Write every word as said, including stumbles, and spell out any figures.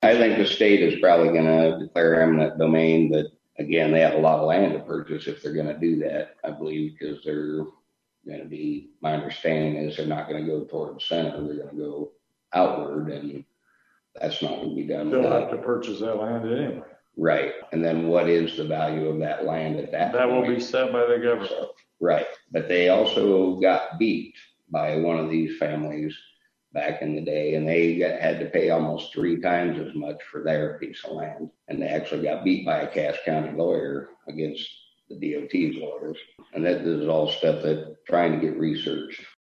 I think the state is probably gonna declare eminent domain, but again, they have a lot of land to purchase if they're gonna do that, I believe, because they're gonna be, my understanding is they're not gonna go toward the center, they're gonna go outward, and that's not gonna be done They'll have without. to purchase that land anyway. Right, and then what is the value of that land at that That will point? be set by the government. So, right, but they also got beat by one of these families back in the day, and they got, had to pay almost three times as much for their piece of land. And they actually got beat by a Cass County lawyer against the D O T's lawyers. And that this is all stuff that trying to get researched.